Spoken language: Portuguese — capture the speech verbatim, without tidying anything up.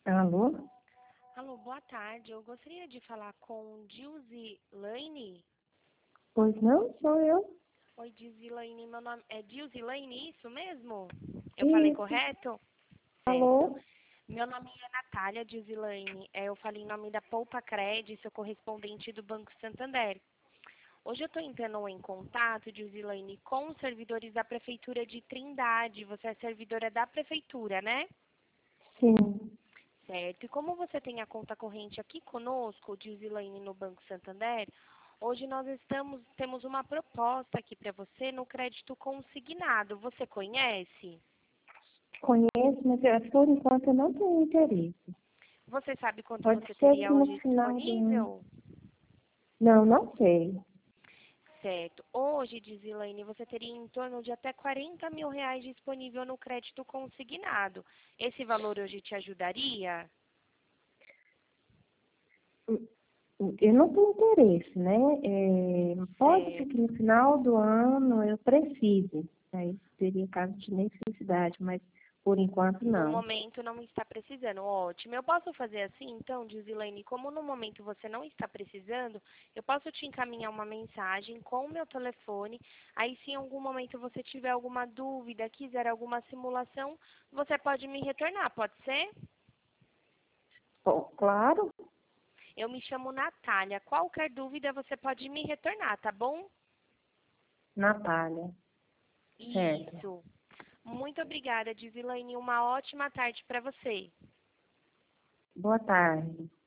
Alô? Alô, boa tarde. Eu gostaria de falar com Dilzilane. Pois não, sou eu. Oi, Dilzilane. Meu nome é Dilzilane, isso mesmo? Eu falei Isso. correto? Certo. Alô? Meu nome é Natália Dilzilane. É, eu falei em nome da Poupa Cred, sou correspondente do Banco Santander. Hoje eu estou entrando em contato, Dilzilane, com os servidores da Prefeitura de Trindade. Você é servidora da Prefeitura, né? Sim. Certo. E como você tem a conta corrente aqui conosco, Dilzilane, no Banco Santander, hoje nós estamos, temos uma proposta aqui para você no crédito consignado. Você conhece? Conheço, mas eu, por enquanto eu não tenho interesse. Você sabe quanto Pode você ser que teria no hoje final do ano. disponível? Não, não sei. Certo. Hoje, Dilzilane, você teria em torno de até quarenta mil reais disponível no crédito consignado. Esse valor hoje te ajudaria? Eu não tenho interesse, né? É, pode ser que Certo. no final do ano eu precise. Aí seria caso de necessidade, mas por enquanto No não. momento não está precisando. Ótimo. Eu posso fazer assim, então, Dilzilane, como no momento você não está precisando, eu posso te encaminhar uma mensagem com o meu telefone. Aí, se em algum momento você tiver alguma dúvida, quiser alguma simulação, você pode me retornar, pode ser? Bom, claro, Eu me chamo Natália. Qualquer dúvida você pode me retornar, tá bom? Natália. Certo. Isso. Muito obrigada, Dilzilane. Uma ótima tarde para você. Boa tarde.